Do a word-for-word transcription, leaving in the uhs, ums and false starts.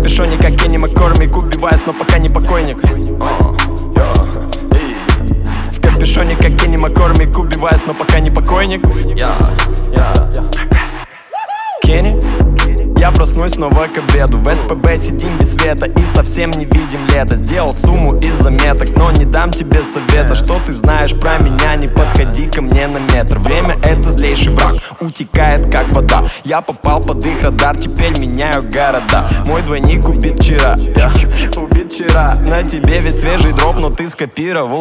капюшоне, как Кенни Маккормик, убиваюсь, но пока не покойник. В капюшоне, как Кенни Маккормик, убиваюсь, но пока не покойник. Кенни, я проснусь снова к обеду. В СПБ сидим без света и совсем не видим лето. Сделал сумму из заметок, но не дам тебе совета. Что ты знаешь про меня, не подходи ко мне на метр. Время — это злейший враг, утекает как вода. Я попал под их радар, теперь меняю города. Мой двойник убит вчера, убит вчера. На тебе весь свежий дроп, но ты скопировал